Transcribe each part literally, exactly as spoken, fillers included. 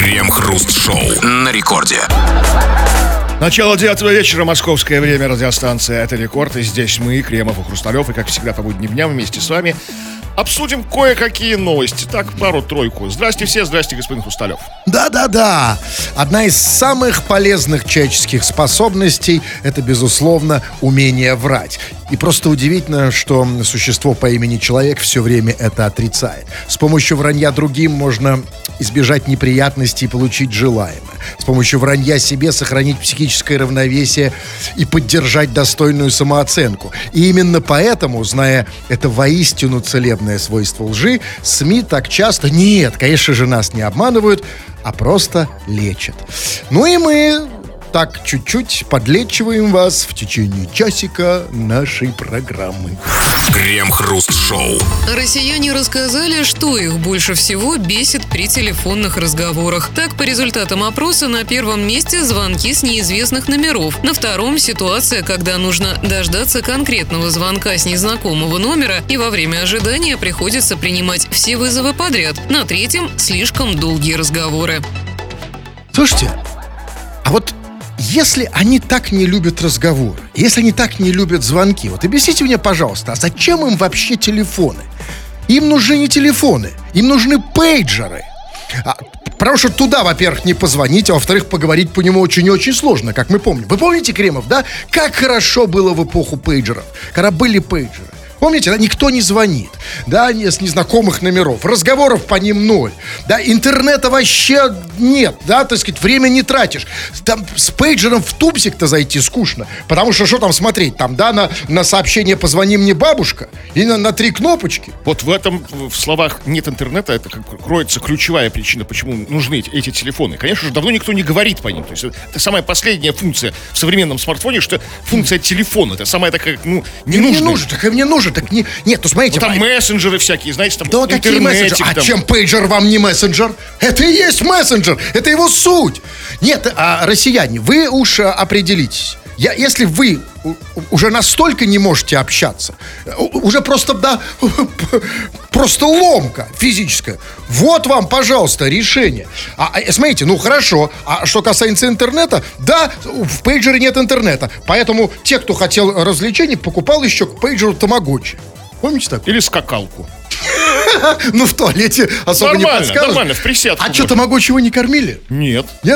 Крем-хруст-шоу на рекорде. Начало девятого вечера, московское время, радиостанция «Это Рекорд». И здесь мы, Кремов и Хрусталев, и, как всегда, по будним дням вместе с вами обсудим кое-какие новости. Так, пару-тройку. Здрасте все, здрасте, господин Хрусталев. Да-да-да. Одна из самых полезных человеческих способностей – это, безусловно, умение врать. И просто удивительно, что существо по имени человек все время это отрицает. С помощью вранья другим можно избежать неприятностей и получить желаемое. С помощью вранья себе сохранить психическое равновесие и поддержать достойную самооценку. И именно поэтому, зная это воистину целебное свойство лжи, СМИ так часто, нет, конечно же, нас не обманывают, а просто лечат. Ну и мы так чуть-чуть подлечиваем вас в течение часика нашей программы. Крем-хруст-шоу. Россияне рассказали, что их больше всего бесит при телефонных разговорах. Так, по результатам опроса, на первом месте звонки с неизвестных номеров. На втором – ситуация, когда нужно дождаться конкретного звонка с незнакомого номера, и во время ожидания приходится принимать все вызовы подряд. На третьем – слишком долгие разговоры. Слушайте, а вот если они так не любят разговоры, если они так не любят звонки, вот объясните мне, пожалуйста, а зачем им вообще телефоны? Им нужны не телефоны, им нужны пейджеры. А, потому что туда, во-первых, не позвонить, а во-вторых, поговорить по нему очень и очень сложно, как мы помним. Вы помните, Кремов, да? Как хорошо было в эпоху пейджеров, когда были пейджеры. Помните, да, никто не звонит, да, с незнакомых номеров, разговоров по ним ноль, да, интернета вообще нет, да, так сказать, время не тратишь. Там с пейджером в тупсик-то зайти скучно, потому что что там смотреть, там, да, на, на сообщение «позвони мне, бабушка» и на, на три кнопочки. Вот в этом, в словах «нет интернета» это как кроется ключевая причина, почему нужны эти, эти телефоны. Конечно же, давно никто не говорит по ним, то есть это самая последняя функция в современном смартфоне, что функция телефона, это самая такая, ну, не нужная. Не нужен, так и мне нужен. Так не, нет, ну смотрите. Ну, там мессенджеры всякие, знаете, там да, какие мессенджеры? А чем пейджер вам не мессенджер? Это и есть мессенджер, это его суть. Нет, а, россияне, вы уж определитесь. Я, если вы уже настолько не можете общаться, уже просто, да, просто ломка физическая, вот вам, пожалуйста, решение. А, а, смотрите, ну хорошо, а что касается интернета, да, в пейджере нет интернета, поэтому те, кто хотел развлечений, покупал еще к пейджеру тамагочи. Помните так? Или скакалку. Ну, в туалете особо не подскажешь. Нормально, нормально, в присядку. А что, тамагочи вы не кормили? Нет. Нет?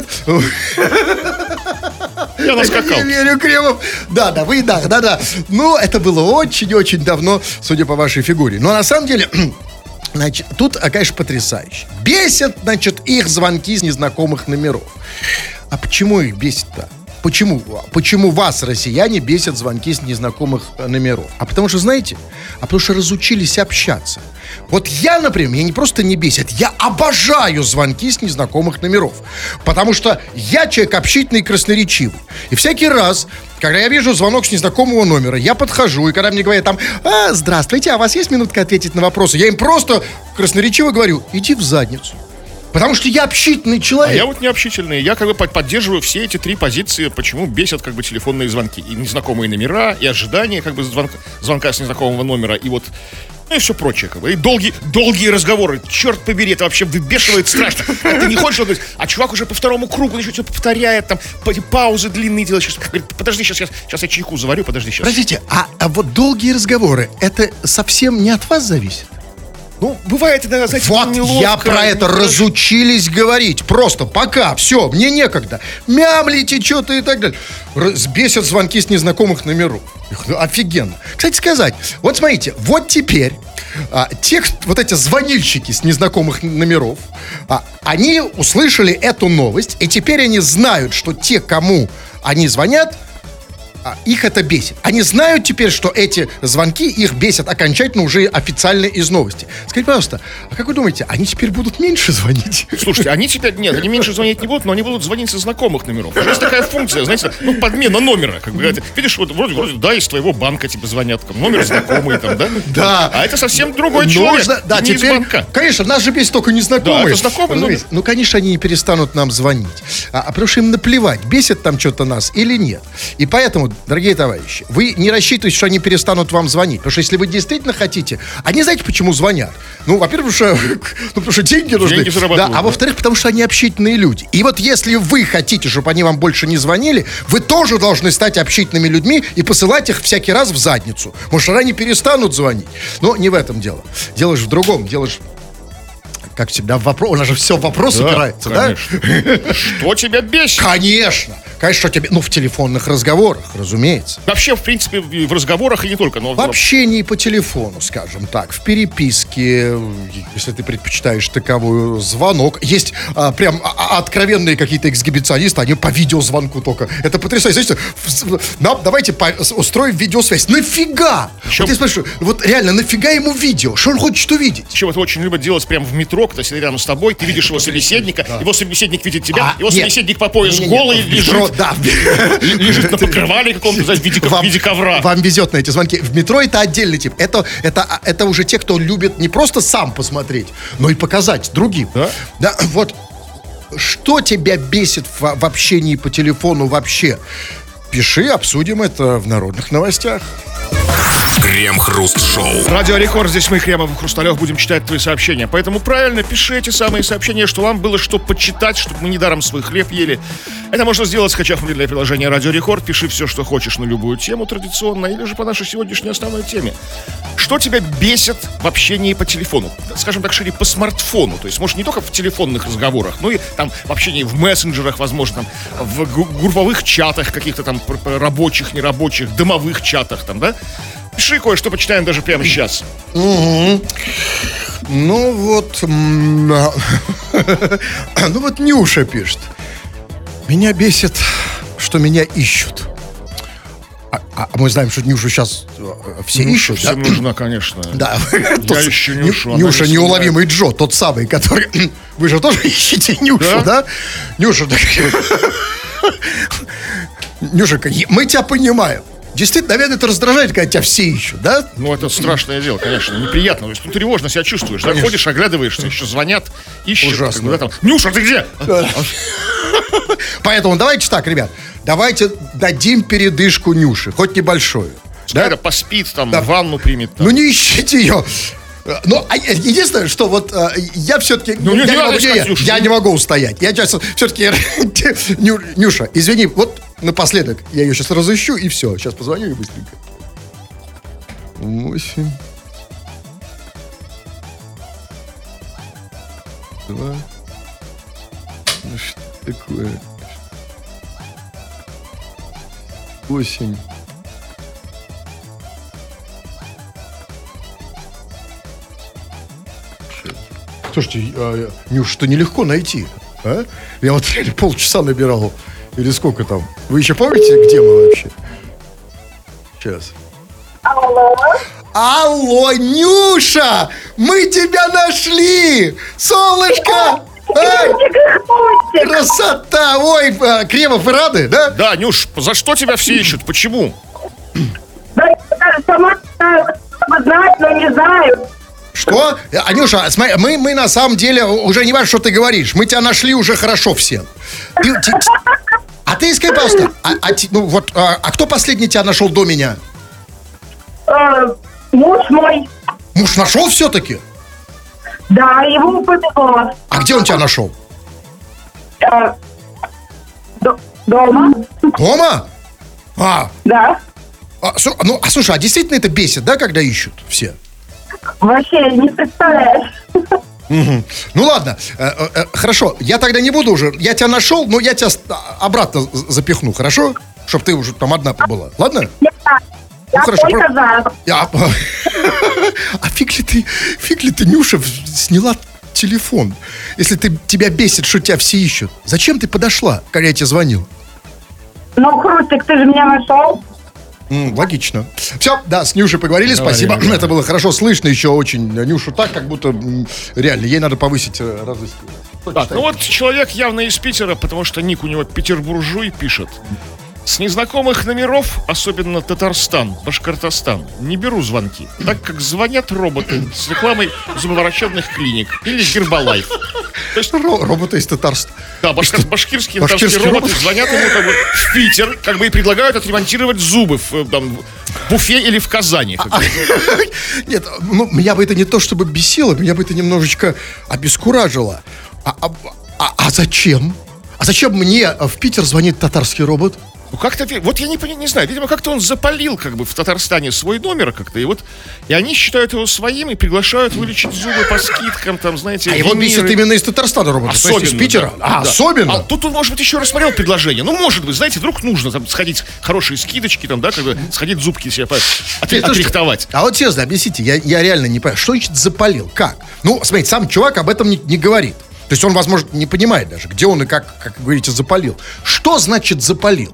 Я наскакал. Я не верю, Кремов. Да, да, вы, да, да, да. Ну, это было очень-очень давно, судя по вашей фигуре. Но на самом деле, значит, тут, конечно, потрясающе. Бесят, значит, их звонки с незнакомых номеров. А почему их бесит-то? Почему? Почему вас, россияне, бесят звонки с незнакомых номеров? А потому что, знаете, а потому что разучились общаться. Вот я, например, меня не просто не бесит, я обожаю звонки с незнакомых номеров. Потому что я человек общительный и красноречивый. И всякий раз, когда я вижу звонок с незнакомого номера, я подхожу, и когда мне говорят там: а, здравствуйте, а у вас есть минутка ответить на вопросы? Я им просто красноречиво говорю: иди в задницу. Потому что я общительный человек. А я вот не общительный. Я как бы поддерживаю все эти три позиции, почему бесят как бы телефонные звонки. И незнакомые номера, и ожидание как бы звонка, звонка с незнакомого номера, и вот, ну и все прочее как бы. И долгие, долгие разговоры. Черт побери, это вообще выбешивает страшно. А ты не хочешь говорить, а чувак уже по второму кругу еще все повторяет, там паузы длинные делает. Сейчас, говорит, подожди, сейчас, сейчас, сейчас я чайку заварю, подожди сейчас. Подождите, а, а вот долгие разговоры, это совсем не от вас зависит? Ну, бывает иногда, знаете, вот неловко. Я про это разучились говорить. Просто пока, все, мне некогда. Мямлите что-то и так далее. Бесят звонки с незнакомых номеров. Офигенно. Кстати сказать, вот смотрите, вот теперь а, те, вот эти звонильщики с незнакомых номеров, а, они услышали эту новость, и теперь они знают, что те, кому они звонят, их это бесит. Они знают теперь, что эти звонки их бесят окончательно уже официально из новости. Скажите, пожалуйста, а как вы думаете, они теперь будут меньше звонить? Слушайте, они теперь, нет, они меньше звонить не будут, но они будут звонить со знакомых номеров. Есть такая функция, знаете, ну, подмена номера. Как бы, видишь, вот вроде, вроде, да, из твоего банка тебе звонят, там, номер знакомый, там, да? Да. А это совсем другой человек. Нужно, да, теперь, из банка. Конечно, нас же бесит только незнакомые. Да, это знакомый номер. Ну, конечно, они не перестанут нам звонить. А, а потому что им наплевать, бесит там что-то нас или нет. И поэтому дорогие товарищи, вы не рассчитывайте, что они перестанут вам звонить. Потому что если вы действительно хотите... Они знаете, почему звонят? Ну, во-первых, потому что, ну, потому что деньги нужны. Деньги зарабатывают, да, а да. во-вторых, потому что они общительные люди. И вот если вы хотите, чтобы они вам больше не звонили, вы тоже должны стать общительными людьми и посылать их всякий раз в задницу. Может, они перестанут звонить. Но не в этом дело. Дело же в другом. Дело же... Как всегда, в вопрос. У нас же все в вопрос Да, упирается, конечно. да? Что тебя бесит? Конечно. Конечно, что тебе... Ну, в телефонных разговорах, разумеется. Вообще, в принципе, в разговорах и не только, но... В общении по телефону, скажем так, в переписке, если ты предпочитаешь таковую, звонок. Есть а, прям а, откровенные какие-то эксгибиционисты, они по видеозвонку только. Это потрясающе. Знаете, нам, давайте по, устроим видеосвязь. Нафига? Еще... Вот я спрашиваю, вот реально, нафига ему видео? Что он хочет увидеть? Еще это очень любят делать прямо в метро, когда сидит рядом с тобой, ты видишь его собеседника, да. Его собеседник видит тебя, А, его нет. собеседник по пояс Не-не-не, голый в лежит. метро, да. Лежит на покрывале каком-то, в виде, в виде ковра. Вам везет на эти звонки. В метро это отдельный тип. Это, это, это уже те, кто любит не просто сам посмотреть, но и показать другим. Да? Да, вот. Что тебя бесит в, в общении по телефону вообще? Пиши, обсудим это в народных новостях. Крем-хруст-шоу. Радио Рекорд, здесь мы, Кремов и Хрусталев, будем читать твои сообщения. Поэтому правильно пиши эти самые сообщения, что вам было что почитать, чтобы мы недаром свой хлеб ели. Это можно сделать, скачав мобильное приложение Радио Рекорд. Пиши все, что хочешь на любую тему традиционно, или же по нашей сегодняшней основной теме. Что тебя бесит в общении по телефону? Скажем так, шире, по смартфону. То есть, может, не только в телефонных разговорах, но и там в общении в мессенджерах, возможно, там, в гу- групповых чатах каких-то там пр- пр- рабочих, нерабочих, домовых чатах там, да? Пиши кое-что, почитаем даже прямо сейчас. Угу. Ну вот... м, Ну вот Нюша пишет. Меня бесит, что меня ищут. А, а мы знаем, что Нюшу сейчас все Нюша ищут, да? всем нужна, конечно. Да. Я ищу Нюшу. она Нюша, не неуловимый Джо, тот самый, который... Вы же тоже ищете Нюшу, Да? да? Нюша, так... Нюша, мы тебя понимаем. Действительно, наверное, это раздражает, когда тебя все ищут, да? Ну, это страшное дело, конечно, неприятно. То есть, ну, тревожно себя чувствуешь. Да, ходишь, оглядываешься, еще звонят, ищут. Ужасно. Как бы, да, там, Нюша, ты где? Поэтому давайте так, ребят. Давайте дадим передышку Нюше, хоть небольшую. Да? Это поспит, там, Да. ванну примет. Там. Ну не ищите ее. Ну, а единственное, что вот э, я все-таки Ну, я, не не надо могу, искать не, Нюшу. я не могу устоять. Я сейчас все-таки Нюша, извини, вот напоследок я ее сейчас разыщу и все. Сейчас позвоню и быстренько. Восемь. Два. Ну что такое? Восемь. Слушайте, а, Нюш, что нелегко найти, а? Я вот реально полчаса набирал. Или сколько там? Вы еще помните, где мы вообще? Сейчас. Алло. Алло, Нюша! Мы тебя нашли! Солнышко! Ай, Хвостик. красота! Ой, а, Кремов, вы рады, да? Да, Нюш, за что тебя все ищут? Почему? Да, я даже сама знаю, как знать, но не знаю. Что? Анюша, смотри, мы, мы на самом деле, уже не важно, что ты говоришь, мы тебя нашли уже хорошо все. Ты- ты- а ты скажи, пожалуйста, а, а ти- ну вот, а, а кто последний тебя нашел до меня? Э, муж мой, Муж нашел все-таки? да, его повезло. А где он тебя нашел? Э, до- дома, Дома? А, да. а, слу- ну, а слушай, а действительно это бесит, да, когда ищут все? Вообще не представляешь. Ну ладно, э, э, э, хорошо, я тогда не буду уже, я тебя нашел, но я тебя с- а, обратно з- запихну, хорошо? Чтоб ты уже там одна побыла, ладно? Я, я хорошо, только про- за. Я- А фиг ли ты, фиг ли ты, Нюша, в- сняла телефон? Если ты, тебя бесит, что тебя все ищут. Зачем ты подошла, когда я тебе звонил? Ну, Хрустик, ты же меня нашел. М, логично. Все, да, с Нюшей поговорили, спасибо. Говорили, да. Это было хорошо слышно еще очень. Нюшу так, как будто м, реально, ей надо повысить э, разыскивание. Так, ну вот человек явно из Питера, потому что ник у него Петербуржуй пишет. С незнакомых номеров, особенно Татарстан, Башкортостан, не беру звонки, так как звонят роботы с рекламой зубоврачебных клиник или Гербалайф. То есть, Ро- роботы из Татарстана. да, башкир, башкирские, Башкирские татарские роботы роботы. звонят ему как бы в Питер, как бы и предлагают отремонтировать зубы в, э, там, в Уфе или в Казани. как бы. Нет, ну, меня бы это не то чтобы бесило, меня бы это немножечко обескуражило. А, а, а- а зачем? А зачем мне в Питер звонит татарский робот? Ну как-то, ви- вот я не, пони- не знаю, видимо, как-то он запалил как бы в Татарстане свой номер как-то, и вот, и они считают его своим и приглашают вылечить зубы по скидкам, там, знаете, А его виниры. бесит именно из Татарстана робот, то есть из Особенно, Питера. да, А, да. особенно? А тут он, может быть, еще рассмотрел предложение. Ну, может быть, знаете, вдруг нужно там сходить, хорошие скидочки, там, да, как бы сходить зубки себе по- от- Слушайте, отрихтовать. А вот честно, объясните, я, я реально не понимаю, что значит запалил? Как? Ну, смотрите, сам чувак об этом не, не говорит. То есть он, возможно, не понимает даже, где он и как, как вы говорите, запалил. Что значит запалил?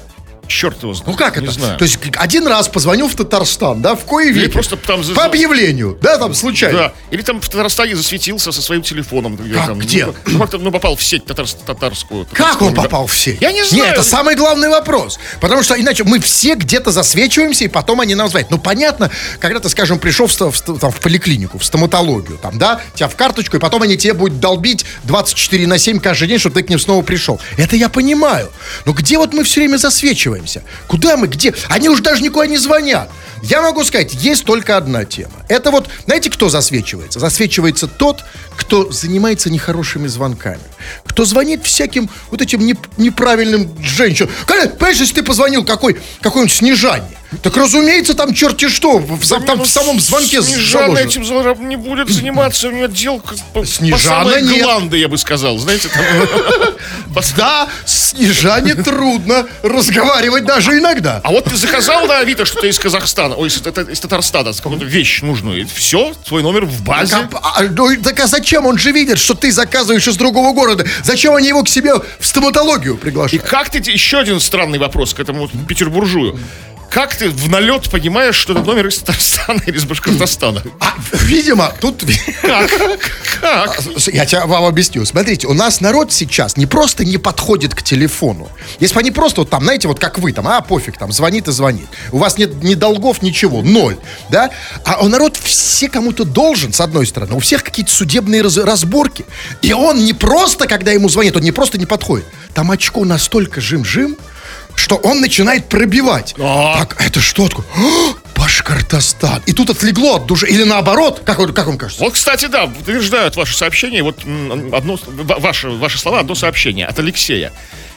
Черт его знает. Ну как не это? знаю. То есть один раз позвонил в Татарстан, да, в кое Или веке. просто там за- По объявлению, да, там случайно. Да. Или там в Татарстане засветился со своим телефоном. Где Как? там, Где? Ну, ну, как-то, ну, попал в сеть татар- татарскую. Как татарскую, он да. попал в сеть? Я не знаю. Нет, это самый главный вопрос. Потому что иначе мы все где-то засвечиваемся, и потом они нам звонят. Ну, понятно, когда ты, скажем, пришел в, ста- в ста- там, в поликлинику, в стоматологию, там, да, тебя в карточку, и потом они тебе будут долбить двадцать четыре на семь каждый день, чтобы ты к ним снова пришел. Это я понимаю. Но где вот мы все время засвечиваемся? Куда мы, где? Они уж даже никуда не звонят. Я могу сказать, есть только одна тема. Это вот, знаете, кто засвечивается? Засвечивается тот, кто занимается нехорошими звонками. Кто звонит всяким вот этим неп- неправильным женщинам. Когда, понимаешь, если ты позвонил какой, какой-нибудь Снежане, так, разумеется, там черти что, в, сам- там в самом звонке Снежана заложено. этим за- не будет заниматься, у нее отдел как по, Снежана по самой нет. гланды, я бы сказал. Знаете, там... Да, с Снежане трудно разговаривать даже иногда. А вот ты заказал на Авито что-то из Казахстана, ой, из, это- из Татарстана, какую-то вещь нужную, и все, твой номер в базе. Так, а, а, ну, так а зачем? Он же видит, что ты заказываешь из другого города. Зачем они его к себе в стоматологию И приглашают? как ты, еще один странный вопрос к этому вот петербуржую. Как ты в налет понимаешь, что это номер из Татарстана или из Башкортостана? А, видимо, тут... Как? Как? Я тебе вам объясню. Смотрите, у нас народ сейчас не просто не подходит к телефону. Если бы они просто вот там, знаете, вот как вы там, а, пофиг, там, звонит и звонит. У вас нет ни долгов, ничего, ноль, да? А у народ все кому-то должен, с одной стороны. У всех какие-то судебные раз- разборки. И он не просто, когда ему звонит, он не просто не подходит. Там очко настолько жим-жим, что он начинает пробивать. А. Так, это что такое? «О, Башкортостан. И тут отлегло от души. Или наоборот, как, он- как вам кажется? Вот, кстати, да, утверждают ваши сообщения, вот м, одно, ва- ваши, ваши слова, одно сообщение от Алексея.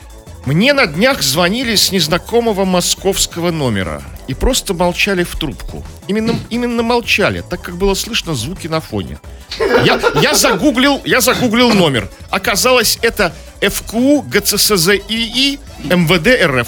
Мне на днях звонили с незнакомого московского номера и просто молчали в трубку. Именно, именно молчали, так как было слышно звуки на фоне. Я, я, загуглил, я загуглил номер. Оказалось, это эф ка у гэ цэ эс зэ и и эм вэ дэ эр эф.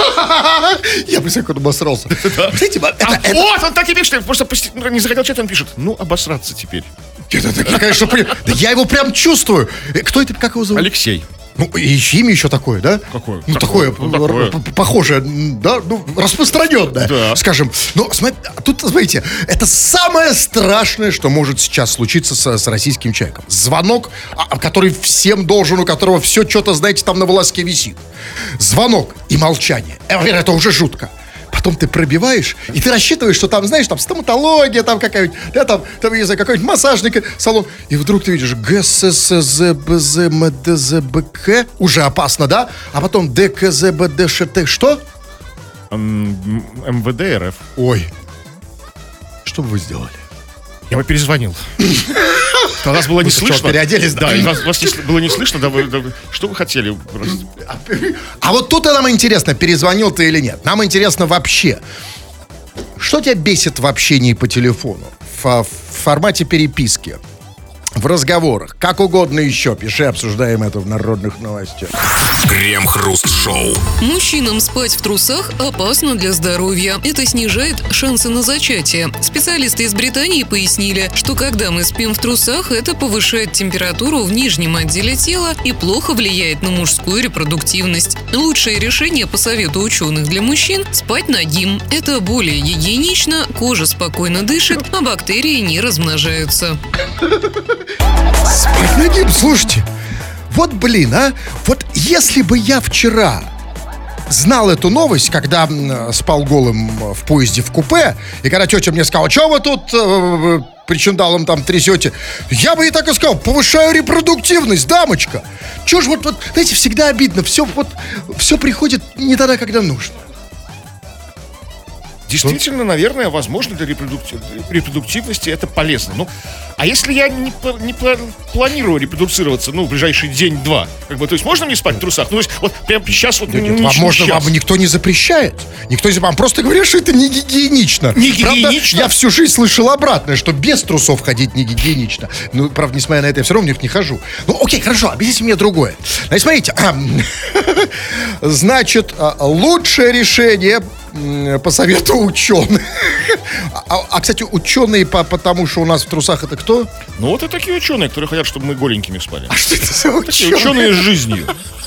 Я бы как он обосрался. Знаете, это, А это- вот, он так и пишет, просто пости- не захотел читать, он пишет. Ну, обосраться теперь. это такие, конечно, при- да я его прям чувствую. Э, Кто это, как его зовут? Алексей. Ну, и имя еще такое, да? Какое? Ну, Такое, такое, ну, такое. р- п- похожее, м, да, ну, распространенное, Да. скажем. Но, смотри, а тут, смотрите, это самое страшное, что может сейчас случиться с, с российским человеком. Звонок, а- а, который всем должен, у которого все что-то, знаете, там на волоске висит. Звонок и молчание. Э, Это уже жутко. Потом ты пробиваешь, и ты рассчитываешь, что там, знаешь, там стоматология, там какая-нибудь, да, там, там, я не знаю, какой-нибудь массажный салон. И вдруг ты видишь гэ эс эс зэ бэ зэ эм дэ зэ бэ ка, уже опасно, да? А потом дэ ка зэ бэ дэ ш тэ, что? М, эм вэ дэ эр эф. Ой, что бы вы сделали? Я бы перезвонил. А вас было не Вы сначала слышно. переоделись, да? Да, и вас, вас не с- было не слышно, да, вы- да вы- что вы хотели? А вот тут нам интересно, перезвонил ты или нет. Нам интересно вообще, что тебя бесит в общении по телефону? В, в формате переписки, в разговорах, как угодно еще. Пиши, обсуждаем это в народных новостях. Крем-хруст-шоу. Мужчинам спать в трусах опасно для здоровья. Это снижает шансы на зачатие. Специалисты из Британии пояснили, что когда мы спим в трусах, это повышает температуру в нижнем отделе тела и плохо влияет на мужскую репродуктивность. Лучшее решение, по совету ученых для мужчин, спать нагим. Это более гигиенично, кожа спокойно дышит, а бактерии не размножаются. Спать нагим, слушайте. Вот, блин, а. Вот если бы я вчера знал эту новость, когда м, спал голым в поезде в купе, и когда тетя мне сказала, что вы тут э, причиндалом там трясете, я бы ей так и сказал, повышаю репродуктивность, дамочка. Чего ж вот, вот, знаете, всегда обидно, все, вот, все приходит не тогда, когда нужно. Действительно, наверное, возможно, для репродуктив- репродуктивности это полезно. Ну, а если я не, пла- не пла- планирую репродуцироваться, ну, в ближайший день-два, как бы, то есть можно мне спать в трусах? Ну, то есть вот прямо сейчас вот... Нет, не- вам не можно, сейчас. вам никто не запрещает. Никто не вам просто говорят, что это не гигиенично. Не Правда, гигиенично? я всю жизнь слышал обратное, что без трусов ходить не гигиенично. Ну, правда, несмотря на это, я все равно в них не хожу. Ну, окей, хорошо, объясните мне другое. Значит, смотрите. Значит, лучшее решение по совету ученых. А, а, кстати, ученые, по, потому что у нас в трусах это кто? Ну, вот и такие ученые, которые хотят, чтобы мы голенькими спали. А что это за Такие ученые? ученые с жизнью.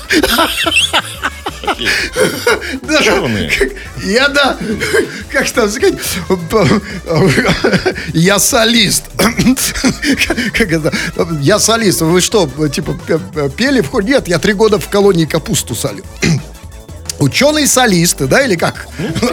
Такие ученые. Я, да, как там сказать, я солист. Как это? Я солист. Вы что, типа, пели в ходе? Нет, я три года в колонии капусту солил. Ученые-солисты, да, или как?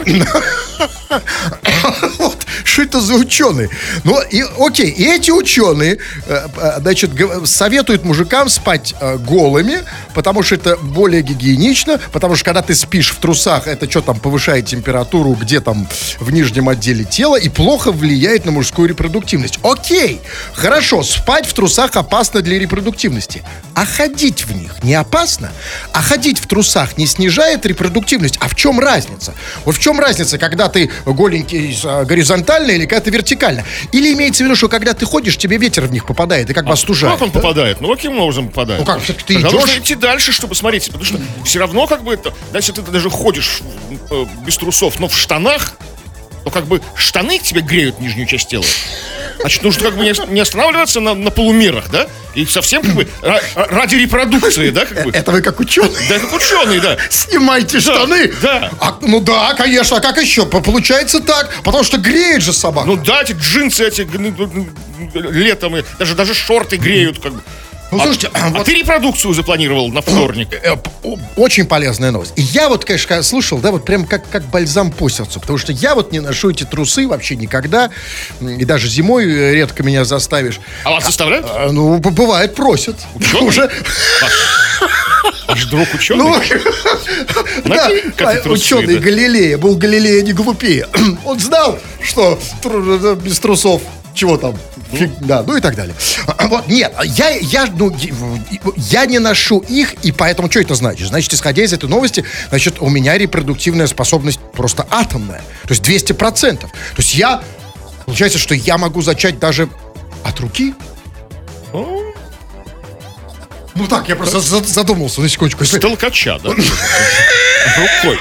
Вот, что это за ученые? Ну, и, окей, и эти ученые, э, э, значит, г- советуют мужикам спать э, голыми, потому что это более гигиенично, потому что когда ты спишь в трусах, это что там, повышает температуру где там в нижнем отделе тела и плохо влияет на мужскую репродуктивность. Окей, хорошо, спать в трусах опасно для репродуктивности, а ходить в них не опасно? А ходить в трусах не снижает репродуктивность? А в чем разница? Вот в чем разница, когда ты голенький а, горизонтально или когда ты вертикально? Или имеется в виду, что когда ты ходишь, тебе ветер в них попадает и как бы остужает? Как он да? попадает? Ну, каким образом попадает? Ну как, все-таки ты Тогда идешь- нужно идти дальше, чтобы смотреть. Потому что все равно, как бы, это, да, если ты даже ходишь э, без трусов, но в штанах, то как бы штаны к тебе греют нижнюю часть тела. Значит, нужно как бы не, не останавливаться на, на полумерах, да? И совсем как бы ра- ради репродукции, да? Как бы. Это вы как ученый? Да, как ученые, да. Снимайте штаны? да. А, ну да, конечно, а как еще? П- Получается так, потому что греет же собака. Ну да, эти джинсы эти г- г- летом, и даже, даже шорты греют, как бы. Ну, А- слушайте, а, вот- ты репродукцию запланировал на вторник. Э, п- о- Очень полезная новость. И я вот, конечно, когда слышал, да, вот прям как, как бальзам по сердцу, потому что я вот не ношу эти трусы вообще никогда, м, и даже зимой э, редко меня заставишь. А вас заставляют? А, ну, б- бывает, просят. Ученые? Уже. Ваш друг ученый? Ну, да, Надень-ка ты а, трусы, ученый да. Галилея, был Галилея не глупее. Он знал, что тру- без трусов чего там, фиг, да, ну и так далее. А, Вот, нет, я, я, ну, я не ношу их, и поэтому что это значит? Значит, исходя из этой новости, значит, у меня репродуктивная способность просто атомная, то есть двести процентов. То есть я, получается, что я могу зачать даже от руки. Ну так, я просто за- задумался на секундочку. С толкача, да? Рукой.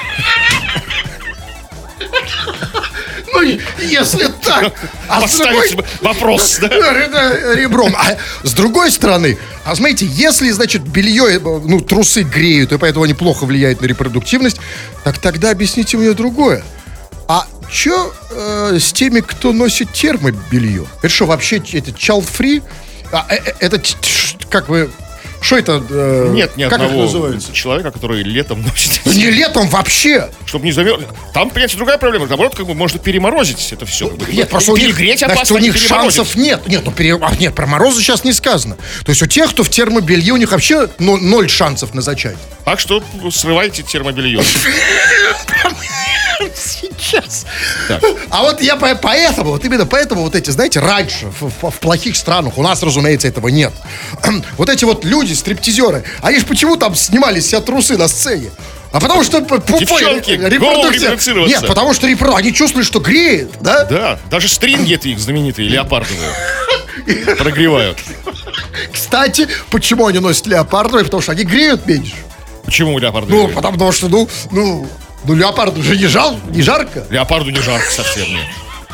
Ну, если так. А с Поставить другой- вопрос, да? Ре- ре- Ребром. А с другой стороны, а смотрите, если, значит, белье, э, ну, трусы греют, и поэтому они плохо влияют на репродуктивность, так тогда объясните мне другое. А что э, с теми, кто носит термобелье? Это что, вообще это child-free? А, э, э, это ч- ч- как вы... Что это? э, Нет ни как это одного называется? человека, который летом носит. Ну, не летом вообще. Чтобы не замерз. Там, понимаете, другая проблема. Наоборот, как бы можно переморозить это все. Нет, просто у них, перегреть значит, опасно, у них не переморозить. шансов нет. Нет, ну, пере- а, нет, про морозы сейчас не сказано. То есть у тех, кто в термобелье, у них вообще ну, ноль шансов на зачать. Так что срывайте термобелье. Сейчас. Так. А вот я по- поэтому, вот именно поэтому вот эти, знаете, раньше в, в- в плохих странах, у нас, разумеется, этого нет. Вот эти вот люди, стриптизеры, они же почему там снимали с себя трусы на сцене? А потому что п- пупой Девчонки, ре- go репродукция. репродуцироваться. Нет, потому что репро- они чувствуют, что греет, да? Да, даже стринги эти их знаменитые, леопардовые, прогревают. Кстати, почему они носят леопардовые? Потому что они греют меньше. Почему леопардовые? Ну, потому что, ну, ну, ну, леопарду же не, жал, не жарко. Леопарду не жарко совсем, нет.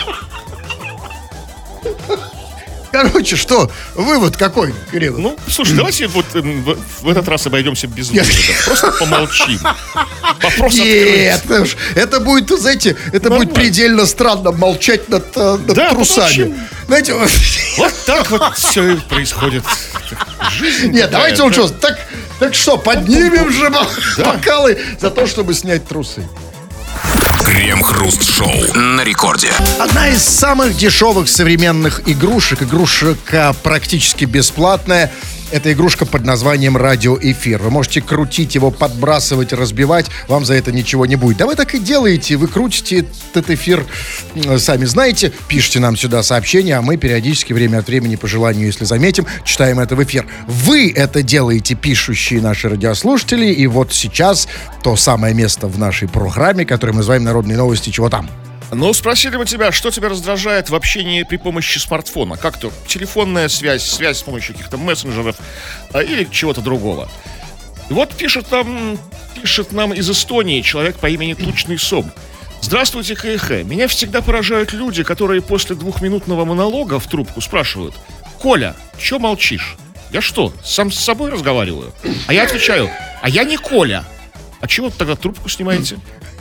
Короче, что, вывод какой, Кирилл? Ну, слушай, давайте вот эм, в, в этот раз обойдемся без Нет. выводов. Просто помолчим. Вопрос Нет, открыть. это, ж- это будет, знаете, это Нормально. будет предельно странно молчать над, э, над Да, трусами. помолчим. Знаете, Вот так вот все и происходит. Жизнь нет, такая, давайте вот да. что, так, Так что, поднимем же бокалы за то, чтобы снять трусы. Крем-хруст-шоу на рекорде. Одна из самых дешевых современных игрушек, игрушка практически бесплатная, это игрушка под названием радиоэфир. Вы можете крутить его, подбрасывать, разбивать, вам за это ничего не будет. Да вы так и делаете, вы крутите этот эфир, сами знаете, пишите нам сюда сообщения, а мы периодически, время от времени, по желанию, если заметим, читаем это в эфир. Вы это делаете, пишущие наши радиослушатели, и вот сейчас то самое место в нашей программе, которое мы называем «Народные новости. Чего там?». Ну, спросили мы тебя, что тебя раздражает в общении при помощи смартфона? Как-то телефонная связь, связь с помощью каких-то мессенджеров а, или чего-то другого. И вот пишет нам, пишет нам из Эстонии человек по имени Тучный Сом. Здравствуйте, КХ. Меня всегда поражают люди, которые после двухминутного монолога в трубку спрашивают: Коля, чё молчишь? Я что, сам с собой разговариваю? А я отвечаю: а я не Коля. А чего вы тогда трубку снимаете?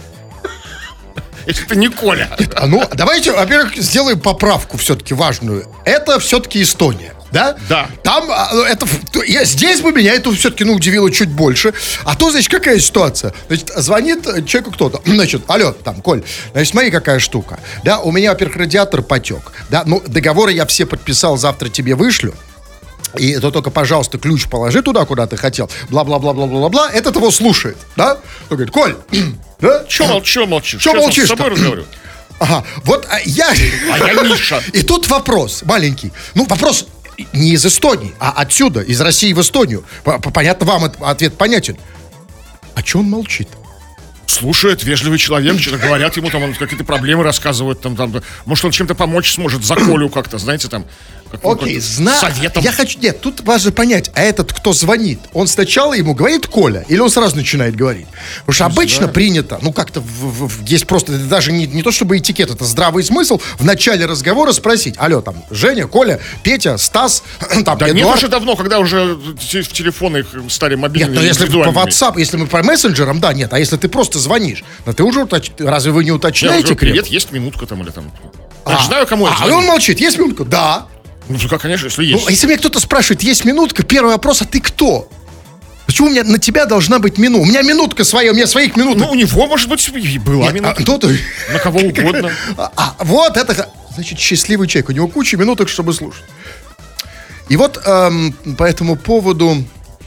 Это не Коля. А ну, давайте, во-первых, сделаем поправку все-таки важную. Это все-таки Эстония, да? Да. Там, это, я, здесь бы меня это все-таки, ну, удивило чуть больше. А то, значит, какая ситуация? Значит, звонит человеку кто-то. Значит, алло, там, Коль, значит, смотри, какая штука. Да, у меня, во-первых, радиатор потек. Да, ну, договоры я все подписал, завтра тебе вышлю. И то только, пожалуйста, ключ положи туда, куда ты хотел. Бла-бла-бла-бла-бла-бла. Этот его слушает, да? Он говорит: Коль, да? Чё, мол, чё молчишь? Чё молчишь? С собой разговариваю. Ага, вот а я... А я Миша. И тут вопрос маленький. Ну, вопрос не из Эстонии, а отсюда, из России в Эстонию. Понятно, вам ответ понятен. А чё он молчит? Слушает, вежливый человек, что-то говорят ему, там, он какие-то проблемы рассказывает, там, там, может, он чем-то помочь сможет, за Колю как-то, знаете, там, как, Окей, как, зна... советом. Я хочу... Нет, тут важно понять, а этот, кто звонит, он сначала ему говорит Коля, или он сразу начинает говорить? Потому что обычно знаю. принято, ну, как-то в, в, в, есть просто, это даже не, не то чтобы этикет, это здравый смысл, в начале разговора спросить: алло, там, Женя, Коля, Петя, Стас, там, Да Эдуард. нет, уже давно, когда уже в телефоны их стали мобильными. Нет, ну если по индивидуальными. WhatsApp, если мы по мессенджерам, да, нет, а если ты просто звонишь, ну, ты уже, уточ... разве вы не Я уточняете? говорю: привет, Крем? есть минутка там или там. А, Я же знаю, кому я а, звоню. а он молчит, есть минутка? Да. Ну, как, конечно, если Ну, есть. если меня кто-то спрашивает, есть минутка, первый вопрос: а ты кто? Почему у меня на тебя должна быть минутка? У меня минутка своя, у меня своих минуток. Ну, у него, может быть, и была Нет, минутка. а, кто-то- На кого угодно. А, а, вот это, значит, счастливый человек. У него куча минуток, чтобы слушать. И вот эм, по этому поводу...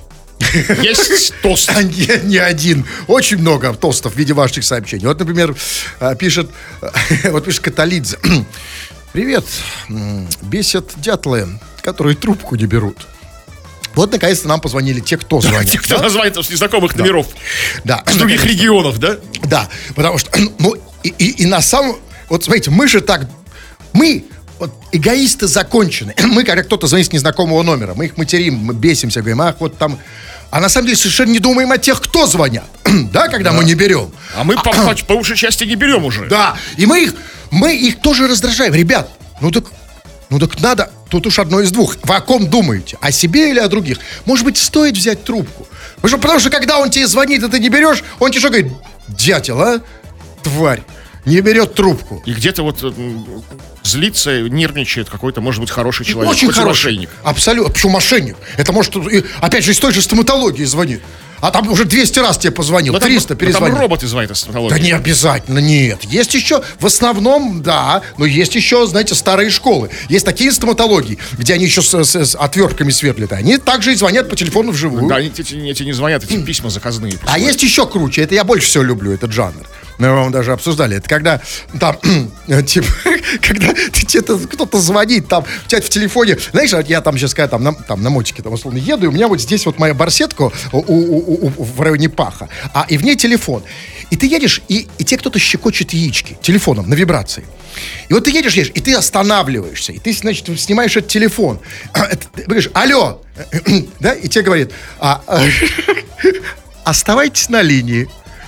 Есть тост. А не, не один. Очень много тостов в виде ваших сообщений. Вот, например, э, пишет, э, вот пишет Каталидзе. Привет. М, Бесят дятлы, которые трубку не берут. Вот, наконец-то, нам позвонили те, кто звонит. Те, кто да? названит с незнакомых номеров. Да. С других регионов, да? Да, потому что, ну, и, и, и на самом... Вот, смотрите, мы же так... Мы, вот, эгоисты закончены. Мы, когда кто-то звонит с незнакомого номера, мы их материм, мы бесимся, говорим: ах, вот там... А на самом деле совершенно не думаем о тех, кто звонят. Да, когда мы не берем. А мы по, по, по большей части не берем уже. Да, и мы их, мы их тоже раздражаем. Ребят, ну так... Ну так надо, тут уж одно из двух. Вы о ком думаете? О себе или о других? Может быть, стоит взять трубку? Потому что, потому что когда он тебе звонит, и ты не берешь, он тебе что говорит? Дятел, а? Тварь. Не берет трубку. И где-то вот м, злится, нервничает какой-то, может быть, хороший человек. Очень хоть и хороший. мошенник. Абсолютно. Почему мошенник? Это может, и, опять же, из той же стоматологии звонит. А там уже двести раз тебе позвонил, Но там- триста но перезвонил. Там роботы звонят из стоматологии. Да не обязательно, нет. Есть еще, в основном, да, но есть еще, знаете, старые школы. Есть такие стоматологии, где они еще с, с- с отвертками светлят. Они также и звонят по телефону вживую. Да, они эти, эти не звонят, эти письма заказные. А есть еще круче, это я больше всего люблю, этот жанр. Мы вам даже обсуждали. Это когда там, типа, когда тебе кто-то звонит, там, у тебя в телефоне, знаешь, вот я там сейчас, когда там на, там на мотике, там, условно, еду, и у меня вот здесь вот моя барсетка у, у- у- у- в районе паха, а и в ней телефон. И ты едешь, и, и тебе кто-то щекочет яички телефоном на вибрации. И вот ты едешь, едешь, и ты останавливаешься, и ты, значит, снимаешь этот телефон. Это, ты говоришь: алло, да, и тебе говорит: а, а, оставайтесь на линии.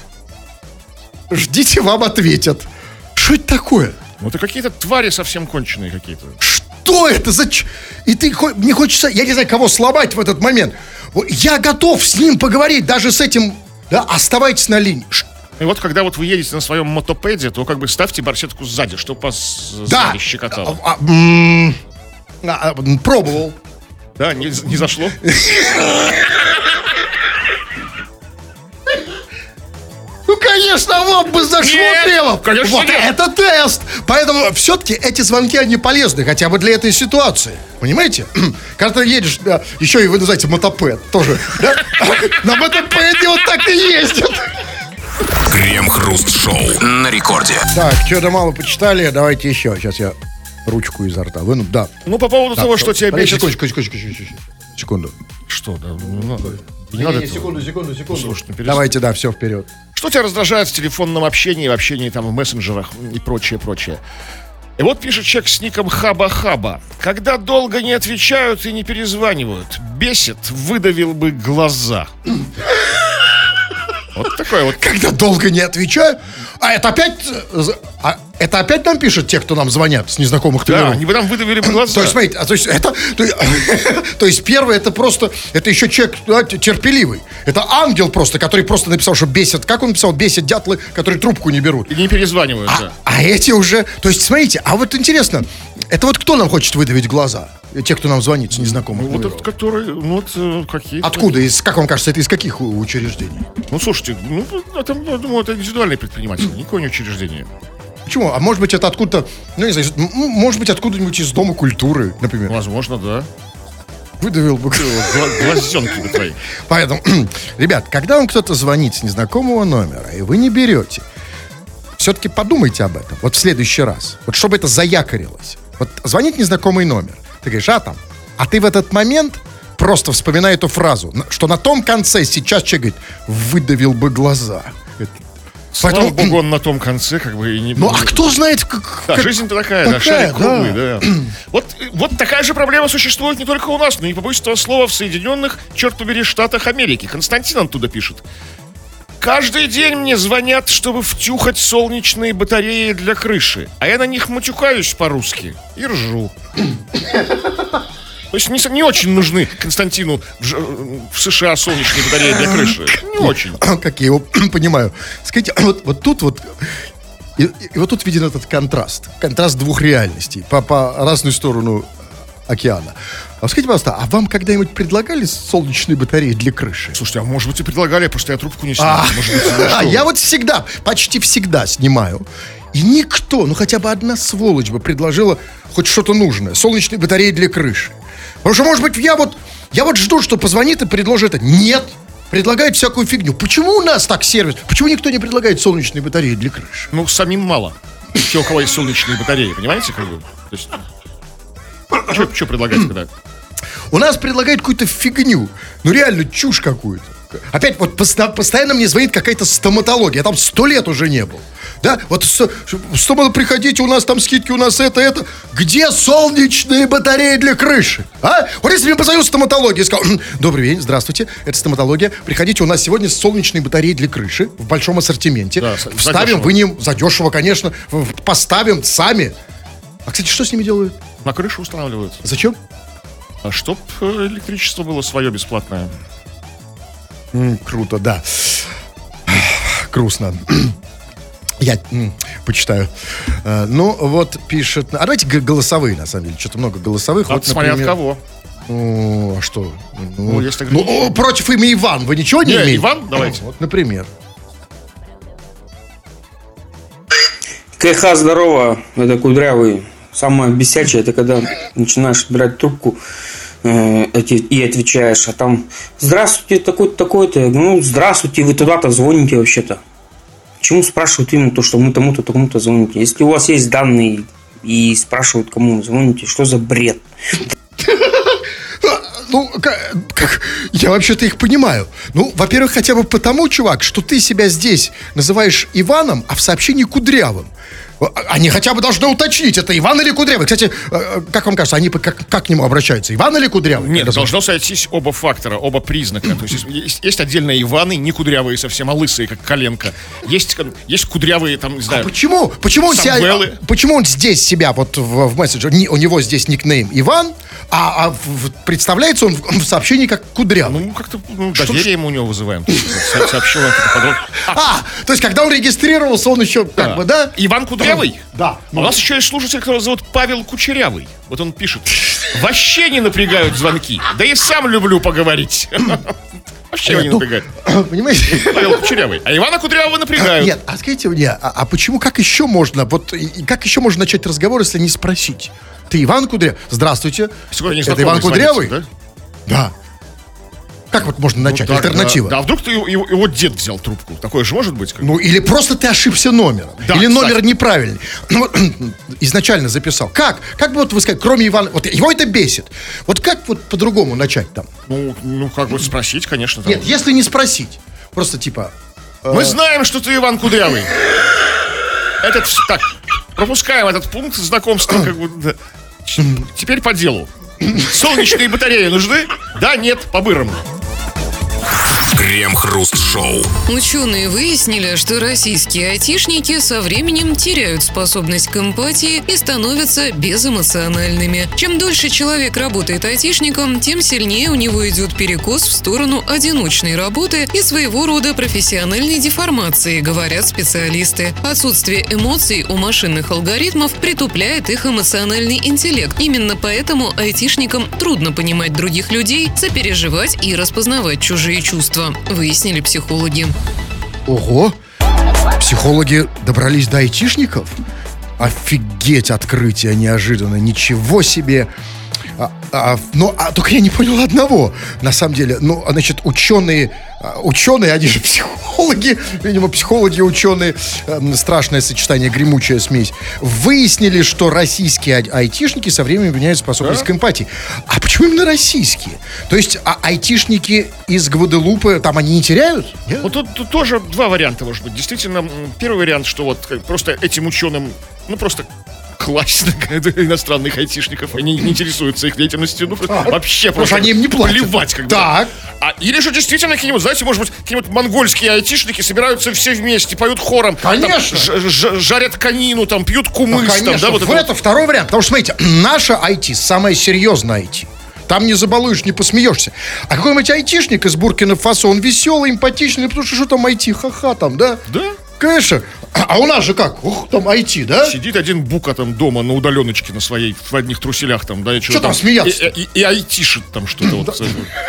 Ждите, вам ответят. Что это такое? Ну, это какие-то твари совсем конченые какие-то. Что это за... ч- И ты, хо- мне хочется, я не знаю, кого сломать в этот момент. Вот я готов с ним поговорить, даже с этим, да, оставайтесь на линии. Ш- И вот когда вот вы едете на своем мотопеде, то как бы ставьте барсетку сзади, чтобы вас Да. сзади щекотало. А, а, м, а, а, м, пробовал. Да, не, не зашло? Стоп бы зашло, Нет, Кремов. конечно, Вот нет. это тест. Поэтому все-таки эти звонки, они полезны, хотя бы для этой ситуации. Понимаете? Когда ты едешь, да, еще и вы называете мотопед тоже. Да? На мотопеде вот так и ездят. Крем-хруст-шоу на рекорде. Так, что-то мало почитали, давайте еще. Сейчас я ручку изо рта выну. Да. Ну, по поводу Да, того, что тебя подожди, бесит... Секундочку, секундочку, секундочку, секунду. Что, да, ну, не надо. Не Не, надо не, этого. секунду, секунду, секунду. Слушай, ну, перестань. Давайте, да, все вперед. Что тебя раздражает в телефонном общении, в общении там в мессенджерах и прочее, прочее? И вот пишет человек с ником Хаба-Хаба. Когда долго не отвечают и не перезванивают, бесит, выдавил бы глаза. Вот такое вот. Когда долго не отвечаю. А это опять... э, за- а это опять нам пишут те, кто нам звонят с незнакомых Да, номеров? они бы нам выдавили бы глаза. То есть, смотрите, а, то есть это, то, есть- то есть первое, это просто, это еще человек да, терпеливый. Это ангел просто, который просто написал, что бесит, как он написал, бесит дятлы, которые трубку не берут. И не перезванивают, да. А эти уже, то есть, смотрите, а вот интересно, это вот кто нам хочет выдавить глаза? Те, кто нам звонит с незнакомых Ну, вот номеров. этот, который, ну, вот э, какие Откуда? Из, как вам кажется, это из каких у- учреждений? Ну, слушайте, ну, это, я думаю, это индивидуальные предприниматели, никакое не учреждение. Почему? А может быть, это откуда-то, ну, не знаю, м- м- может быть, откуда-нибудь из Дома культуры, например. Возможно, да. Выдавил бы. Гла- Глазенки бы твои. Поэтому, ребят, когда вам кто-то звонит с незнакомого номера, и вы не берете, все-таки подумайте об этом. Вот в следующий раз. Вот чтобы это заякорилось. Вот звонит незнакомый номер. Ты говоришь, а там? А ты в этот момент просто вспоминай эту фразу, на- что на том конце сейчас человек говорит, выдавил бы глаза. Это- Слава Поэтому- богу, он на том конце как бы и не... Ну, а кто знает, как... Да, как- жизнь-то такая, да, такая, шарик круглый, да. Вот, вот такая же проблема существует не только у нас, но и, по побоюсь этого слова, в Соединенных, черт побери, Штатах Америки. Константин оттуда пишет. Каждый день мне звонят, чтобы втюхать солнечные батареи для крыши, а я на них матюкаюсь по-русски и ржу. То есть не, с- не очень нужны Константину в, Ж- в США солнечные батареи для крыши. Не очень. Как я его понимаю. Скажите, вот, вот тут вот... И, и вот тут виден этот контраст. Контраст двух реальностей по, по разную сторону океана. А скажите, пожалуйста, а вам когда-нибудь предлагали солнечные батареи для крыши? Слушайте, а может быть и предлагали, просто я трубку не снял. А, Может быть, ну а, что я вы. вот всегда, почти всегда снимаю. И никто, ну хотя бы одна сволочь бы предложила хоть что-то нужное. Солнечные батареи для крыши. Потому что, может быть, я вот, я вот жду, что позвонит и предложит это. Нет. Предлагает всякую фигню. Почему у нас так сервис? Почему никто не предлагает солнечные батареи для крыши? Ну, самим мало. Те, у кого есть солнечные батареи, понимаете, как бы? То есть, что предлагать, когда? У нас предлагают какую-то фигню. Ну, реально, чушь какую-то. Опять вот поста- постоянно мне звонит какая-то стоматология. Я там сто лет уже не был. Да? Вот с- стоматолог, приходите, у нас там скидки, у нас это, это. Где солнечные батареи для крыши? А? Вот если мне позвонил стоматология и сказал, «Хм, добрый день, здравствуйте, это стоматология. Приходите, у нас сегодня солнечные батареи для крыши в большом ассортименте. Да, за- Вставим, задешево. вынем, задешево, конечно. в- Поставим сами. А, кстати, что с ними делают? На крышу устанавливают. Зачем? А чтоб э, электричество было свое бесплатное. М, круто, да. Грустно. Я м, почитаю. Э, ну, вот пишет... А давайте г- голосовые, на самом деле. Что-то много голосовых. А вот, смотря от например, кого. Ну, а что? Ну, Ну, есть ну, ограничения. о, против имя Иван вы ничего не Не, имеете? Иван, давайте. Вот, например. КХ, здорово, это Кудрявый. Самое бесячее, это когда начинаешь брать трубку э, эти- и отвечаешь, а там «Здравствуйте, такой-то, такой-то». Я говорю, ну, здравствуйте, вы туда-то звоните вообще-то. Почему спрашивают именно то, что мы тому-то, тому-то звоните? Если у вас есть данные и спрашивают, кому вы звоните, что за бред? Ну, как, как- я вообще-то их понимаю. Ну, во-первых, хотя бы потому, чувак, что ты себя здесь называешь Иваном, а в сообщении Кудрявым. А- Они хотя бы должны уточнить, это Иван или Кудрявый. Кстати, э, как вам кажется, они по- как, как к нему обращаются? Иван или Кудрявый? Нет, Когда звонят? должно сойтись оба фактора, оба признака. То есть есть, есть, есть отдельные Иваны, не кудрявые совсем, а лысые, как коленка. Есть, кон- есть кудрявые, там, не знаю, Почему? Почему он, себя, Самвелы. почему он здесь себя, вот в, в месседже, не- у него здесь никнейм Иван, а, а в- в- представляется он в, в сообщении как Кудрявый? ну, как-то ну, Что доверие мы у него вызываем. Со- Сообщил он это подробно. А, А, то есть, когда он регистрировался, он еще как бы, да? Иван Кудрявый? Да. У нас еще есть слушатель, которого зовут Павел Кучерявый. Вот он пишет. Вообще не напрягают звонки. Да и сам люблю поговорить. Вообще его не ну, напрягает. Понимаете? Павел Кучерявый. А Ивана Кудрявого напрягают. Нет, а скажите мне, а, а почему, как еще можно, вот, и как еще можно начать разговор, если не спросить? Ты Иван Кудрявый? Здравствуйте. Сегодня Это Иван Кудрявый? да? Да. Как вот можно начать? Ну, так, Альтернатива. Да, да, а вдруг ты, его, его- его дед взял трубку? Такое же может быть? Как? Ну, или просто ты ошибся номером. Да, или номер кстати. неправильный. Ну, вот, изначально записал. Как? Как бы вот вы сказали, кроме Ивана... Вот его это бесит. Вот как вот по-другому начать там? Ну, ну, как бы спросить, конечно. Там. Нет, если не спросить. Просто типа... Мы знаем, что ты Иван Кудрявый. Этот, вс- так, пропускаем этот пункт знакомства. Как бы, да. Ч- Теперь по делу. Солнечные батареи нужны? Да, нет, по-бырому. Крем-хруст-шоу. Ученые выяснили, что российские айтишники со временем теряют способность к эмпатии и становятся безэмоциональными. Чем дольше человек работает айтишником, тем сильнее у него идет перекос в сторону одиночной работы и своего рода профессиональной деформации, говорят специалисты. Отсутствие эмоций у машинных алгоритмов притупляет их эмоциональный интеллект. Именно поэтому айтишникам трудно понимать других людей, сопереживать и распознавать чужие чувства, выяснили психологи. Ого! Психологи добрались до айтишников? Офигеть, открытие неожиданно. Ничего себе! А, а, но а, только я не понял одного. На самом деле, ну, значит, ученые, а, ученые, они же психологи, видимо, психологи, ученые, э, страшное сочетание, гремучая смесь, выяснили, что российские ай- айтишники со временем меняют способность Да? к эмпатии. А почему именно российские? То есть, а айтишники из Гваделупы, там они не теряют? Нет? Вот тут, тут тоже два варианта, может быть. Действительно, м, первый вариант, что вот как, просто этим ученым, ну, просто классных иностранных айтишников, они не интересуются их деятельностью, ну, вообще Потому что они им не платят. плевать, как бы. Так. А, или же действительно какие-нибудь, знаете, может быть, какие-нибудь монгольские айтишники собираются все вместе, поют хором. там, Конечно. ж- ж- жарят конину, там, пьют Ну, кумыс, там, конечно, да, вот в это это второй вариант. Потому что, смотрите, наша ай ти, самая серьезная ай ти. Там не забалуешь, не посмеешься. А какой-нибудь айтишник из Буркина-Фасо, он веселый, эмпатичный, потому что что там ай ти, ха-ха там, да? Да. Конечно. А, а у нас же как? Ух, там ай ти, да? Сидит один бука там дома на удаленочке на своей, в одних труселях там, да, и Чё там смеяться-то? И, и, и айтишит там что-то вот.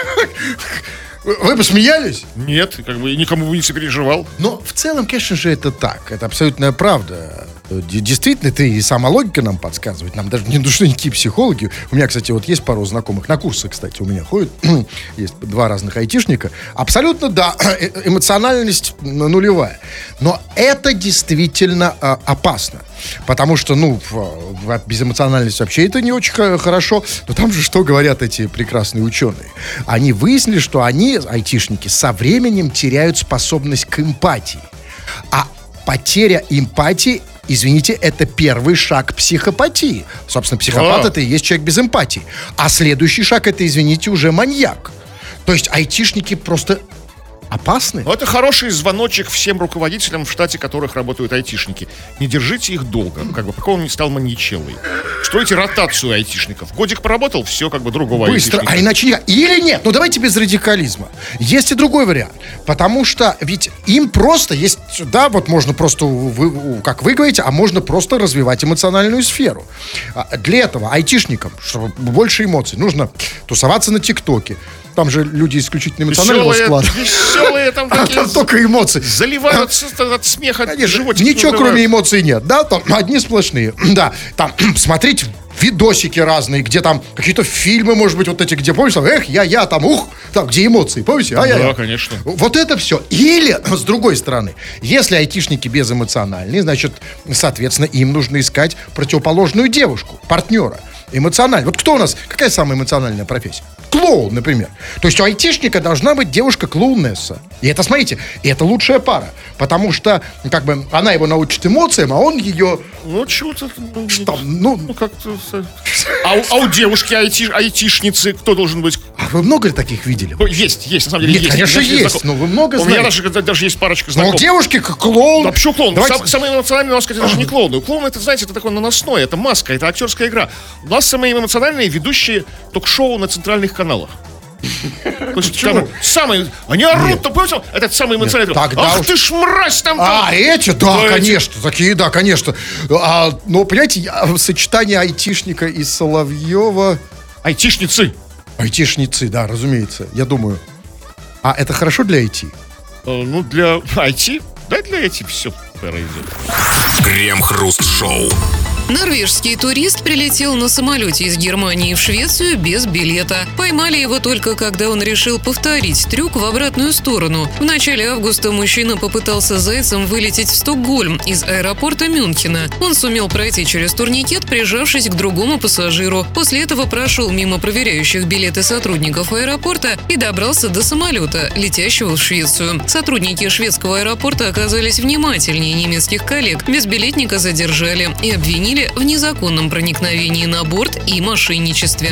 Вы бы смеялись? Нет, как бы и никому бы не сопереживал. Но в целом, конечно же, это так. Это абсолютная правда. Д- Действительно, ты и сама логика нам подсказывает. Нам даже не нужны никакие психологи. У меня, кстати, вот есть пару знакомых. На курсы, кстати, у меня ходят. Есть два разных айтишника. Абсолютно, да, э- эмоциональность нулевая. Но это действительно а, опасно. Потому что, ну, в- в- безэмоциональность вообще это не очень х- хорошо. Но там же что говорят эти прекрасные ученые? Они выяснили, что они, айтишники, со временем теряют способность к эмпатии. А потеря эмпатии, извините, это первый шаг к психопатии. Собственно, психопат Да. это и есть человек без эмпатии. А следующий шаг это, извините, уже маньяк. То есть айтишники просто опасны. Но это хороший звоночек всем руководителям, в штате которых работают айтишники. Не держите их долго, как бы, пока он не стал маньячеллой. Стройте ротацию айтишников. Годик поработал, все, как бы, другого Быстро, айтишника. а иначе никак. Или нет, ну давайте без радикализма. Есть и другой вариант. Потому что ведь им просто есть, да, вот можно просто, вы- как вы говорите, а можно просто развивать эмоциональную сферу. А Для этого айтишникам, чтобы больше эмоций, нужно тусоваться на ТикТоке. Там же люди исключительно эмоционального Веселые, склада. веселые там А такие там только эмоции. заливаются от смеха, Конечно, животик ничего надрывают. кроме эмоций нет, да, там одни сплошные, да, там смотреть видосики разные, где там какие-то фильмы, может быть, вот эти, где, помнишь, там, эх, я, я, там, ух, там, где эмоции, помните, а я, Да, я. конечно. Вот это все. Или, с другой стороны, если айтишники безэмоциональные, значит, соответственно, им нужно искать противоположную девушку, партнера, эмоционально. Вот кто у нас, какая самая эмоциональная профессия? Клоун, например. То есть у айтишника должна быть девушка-клоунесса. И это, смотрите, и это лучшая пара. Потому что, как бы, она его научит эмоциям, а он ее, Ну, что-то... Ну, там, ну... ну, как-то... А, у- а у девушки айти, айтишницы кто должен быть? А вы много ли таких видели? Ну, Есть, есть, на самом деле, Нет, есть. конечно, У меня есть, знаком- но вы много У меня знаете. даже, даже есть парочка Ну, знакомых. девушки, как клоун. Да почему клоун? Давайте- Сам- самый эмоциональный, можно сказать, даже не клоун. Клоун, это, знаете, это такое наносное, это маска, это актерская игра. У нас самые эмоциональные ведущие ток-шоу на центральных каналах. То есть там самые... Они орут, там, помните, этот самый эмоциональный. тогда Ах уж- ты ж мразь там! А, там. эти, да, Да, эти. конечно, такие, да, конечно. А, но, понимаете, я- сочетание айтишника и Соловьева... Айтишницы. Айтишницы, да, разумеется, я думаю. А это хорошо для ай ти? Э, Ну, для ай ти, да, для ай ти все пройдет. Крем-хруст-шоу. Норвежский турист прилетел на самолете из Германии в Швецию без билета. Поймали его только когда он решил повторить трюк в обратную сторону. В начале августа мужчина попытался зайцем вылететь в Стокгольм из аэропорта Мюнхена. Он сумел пройти через турникет, прижавшись к другому пассажиру. После этого прошел мимо проверяющих билеты сотрудников аэропорта и добрался до самолета, летящего в Швецию. Сотрудники шведского аэропорта оказались внимательнее немецких коллег. Безбилетника задержали и обвинили в незаконном проникновении на борт и мошенничестве.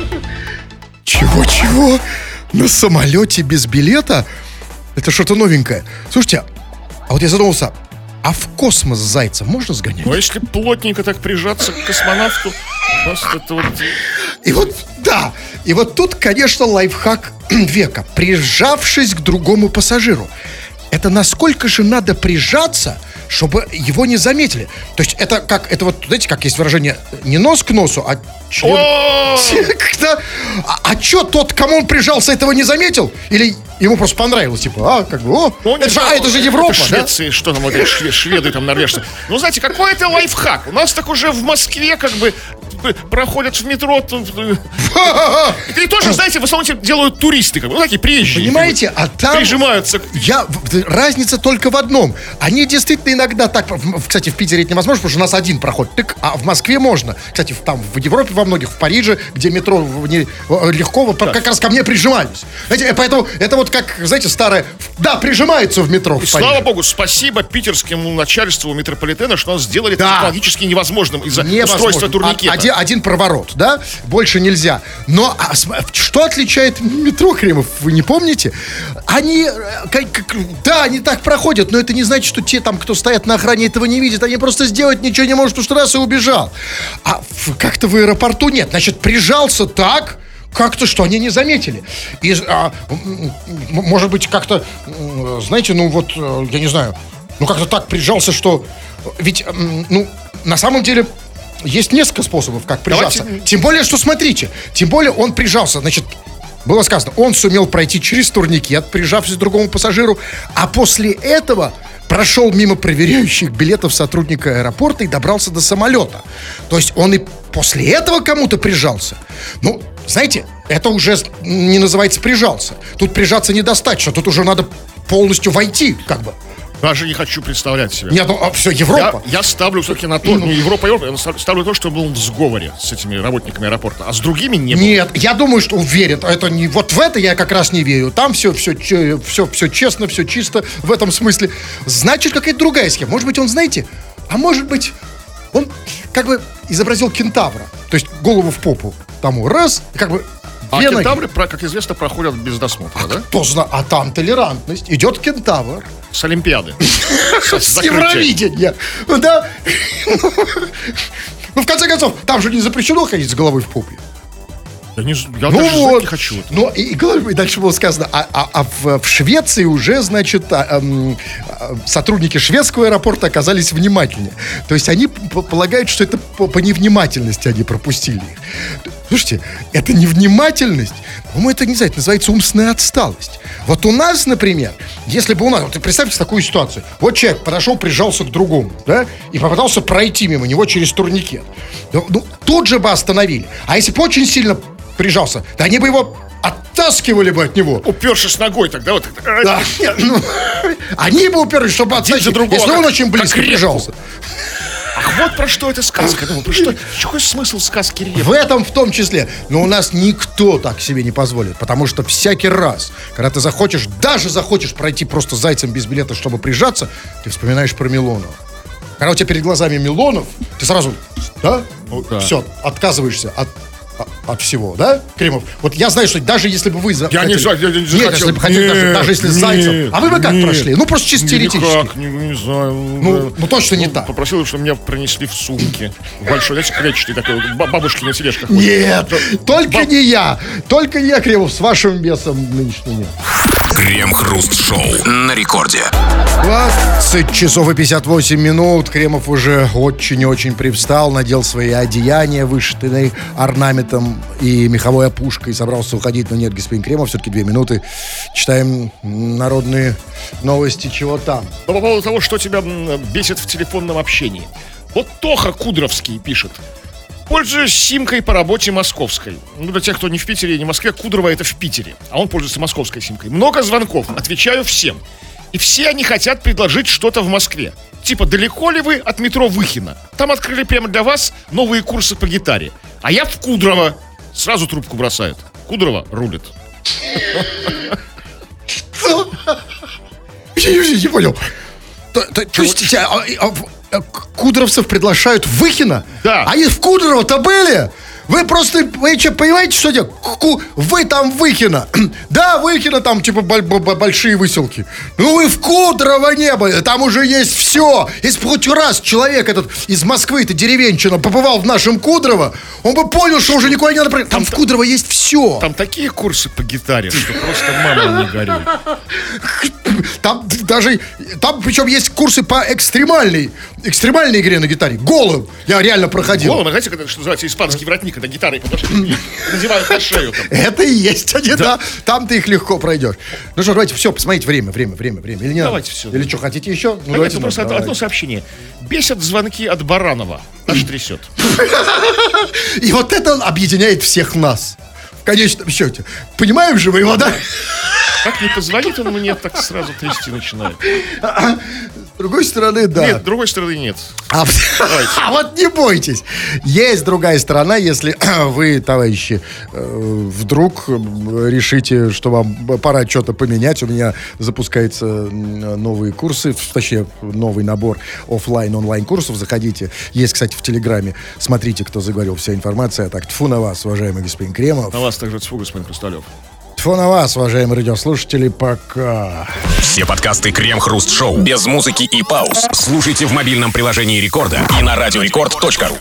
Чего-чего? На самолете без билета? Это что-то новенькое. Слушайте, а вот я задумался, а в космос с зайцем можно сгонять? Но если плотненько так прижаться к космонавту, просто это вот... И вот, да, и вот тут, конечно, лайфхак века. Прижавшись к другому пассажиру. Это насколько же надо прижаться, чтобы его не заметили? То есть это как, это вот, знаете, как есть выражение, не нос к носу, а член... Когда... А, а что, тот, к кому он прижался, этого не заметил? Или ему просто понравилось, типа, а, как бы, о, Ну, это, не же, а, знаю, это же Европа, это да? Швеции, что там, вот эти шве- шведы, там, норвежцы. Ну, знаете, какой это лайфхак? У нас так уже в Москве, как бы, проходят в метро. Тут, э, и тоже, знаете, в основном делают туристы, как бы, ну, такие приезжие. Понимаете, а там... Прижимаются. Я, разница только в одном. Они действительно иногда так... в- Кстати, в Питере это невозможно, потому что у нас один проход. Тык, а в Москве можно. Кстати, в- там в Европе во многих, в Париже, где метро в- не- э, легко, вот как раз ко мне прижимались. Знаете, поэтому это вот как, знаете, старое... Да, прижимаются в метро И в слава Париже. богу, спасибо питерскому начальству метрополитена, что нас сделали Да. технологически невозможным из-за Невозможно. устройства турникета. А- Один, один проворот, да? Больше нельзя. Но а, см- что отличает метро, Кремов, вы не помните? Они, э, как- как- да, они так проходят, но это не значит, что те там, кто стоят на охране, этого не видят. Они просто сделать ничего не могут, потому что раз и убежал. А в- как-то в аэропорту нет. Значит, прижался так, как-то, что они не заметили. И, а, м- м- может быть, как-то, м, знаете, ну вот, э, я не знаю, ну как-то так прижался, что... Ведь, м, ну, на самом деле... Есть несколько способов, как прижаться. Давайте- Тем более, что смотрите, тем более он прижался, значит, было сказано, он сумел пройти через турникет, прижавшись к другому пассажиру, а после этого прошел мимо проверяющих билетов сотрудника аэропорта и добрался до самолета. То есть он и после этого кому-то прижался. Ну, знаете, это уже не называется прижался. Тут прижаться недостаточно, тут уже надо полностью войти, как бы. Даже не хочу представлять себе. Нет, ну, а, все, Я, Европа. я ставлю все-таки на то, не Европа, Европа, я ставлю то, что был в сговоре с этими работниками аэропорта, а с другими не было. Нет, я думаю, что уверен. Это не, вот в это я как раз не верю. Там все, все, все, все честно, все чисто в этом смысле. Значит, какая-то другая схема. Может быть, он, знаете, а может быть, он как бы изобразил кентавра. То есть голову в попу тому. Раз, и как бы А две ноги. кентавры, про- как известно, проходят без досмотра, да? Кто знает, а там толерантность. Идет кентавр. С Олимпиады. С Евровидения. Ну да. Ну, в конце концов, там же не запрещено ходить с головой в попе. Я, не, з- я Ну даже знать вот. не хочу. это. Ну и, и головой дальше было сказано, а, а- а в, в Швеции уже, значит, а, эм, а, сотрудники шведского аэропорта оказались внимательнее. То есть они п- полагают, что это по, по невнимательности они пропустили их. Слушайте, это невнимательность, по-моему, это, не знаю, это называется умственная отсталость. Вот у нас, например, если бы у нас, вот представьте такую ситуацию, вот человек подошел, прижался к другому, да, и попытался пройти мимо него через турникет. Ну, ну, тут же бы остановили. А если бы очень сильно прижался, да они бы его оттаскивали бы от него. Упершись ногой тогда вот. Да, нет, ну, они бы уперлись, чтобы Один за оттащить, другого, если он как- очень близко как репку. прижался. Ах, вот про что эта сказка. Думаю, про что, какой смысл сказки Репа? В этом в том числе. Но у нас никто так себе не позволит. Потому что всякий раз, когда ты захочешь, даже захочешь пройти просто зайцем без билета, чтобы прижаться, ты вспоминаешь про Милонова. Когда у тебя перед глазами Милонов, ты сразу, да? Ну, да. Все, отказываешься от, от, от всего, да, Кремов? Вот я знаю, что даже если бы вы за- Я не хотели- за- я не Нет, захотел. если бы хотели, даже, Нет, даже если с нет, зайцем. А вы бы как нет. прошли? Ну, просто чисто теоретически. Никак, не, не знаю. Ну, ну, точно не так. Попросил, чтобы меня принесли в сумке. Большой, знаете, клетчатый такой, ба- бабушки на тележках. Нет, ходят. только Баб- не я. Только не я, Кремов, с вашим бесом нынешним нет. Крем-хруст-шоу на рекорде. двадцать часов и пятьдесят восемь минут. Кремов уже очень-очень привстал, надел свои одеяния, вышитые орнаментом и меховой опушкой, собрался уходить, но нет, господин Кремов, все-таки две минуты. Читаем народные новости, чего там. Но по поводу того, что тебя м, бесит в телефонном общении. Вот Тоха Кудровский пишет. Пользуюсь симкой по работе московской. Ну, для тех, кто не в Питере и не в Москве, Кудрово это в Питере. А он пользуется московской симкой. Много звонков, отвечаю всем. И все они хотят предложить что-то в Москве. Типа, далеко ли вы от метро Выхино? Там открыли прямо для вас новые курсы по гитаре. А я в Кудрово. Сразу трубку бросает. Кудрово рулит. Я не понял. То, то, то есть, а, а, а, кудровцев приглашают в Выхино? Да. Они в Кудрово-то были? Вы просто, вы что, понимаете, что делать? Ку- Вы там в Выхино. Да, Выхино там, типа, боль- боль- большие выселки. Ну вы в Кудрово не были. Там уже есть все. Если бы хоть раз человек этот из Москвы-то, деревенщина, побывал в нашем Кудрово, он бы понял, что уже никуда не надо проехать. Там, там в Кудрово есть все. Там такие курсы по гитаре, что просто мама не горюй. Там даже, там причем есть курсы по экстремальной, экстремальной игре на гитаре. Голым. Я реально проходил. Голым, знаете, когда, что называется, испанский воротник, когда гитарой подошли, надевают на шею. Там. Это и есть они, да. да. Там ты их легко пройдешь. Ну что, давайте все, посмотрите время, время, время, время. Или не Давайте надо? все. Или что, хотите еще? Ну, давайте, просто давайте. одно сообщение. Бесят звонки от Баранова. Аж трясет. И вот это объединяет всех нас. В конечном счете. Понимаем же вы его, да? Как не позвонит он мне, так сразу трясти начинает. С другой стороны, да. Нет, с другой стороны нет. А, а вот не бойтесь. Есть другая сторона, если вы, товарищи, вдруг решите, что вам пора что-то поменять. У меня запускаются новые курсы, точнее, новый набор офлайн, онлайн курсов. Заходите. Есть, кстати, в Телеграме. Смотрите, кто заговорил. Вся информация. Так, тьфу на вас, уважаемый господин Кремов. На вас также тьфу, господин Хрусталев. Тьфу на вас, уважаемые радиослушатели, пока. Все подкасты Крем-хруст-шоу без музыки и пауз слушайте в мобильном приложении Рекорда и на радиорекорд точка ру.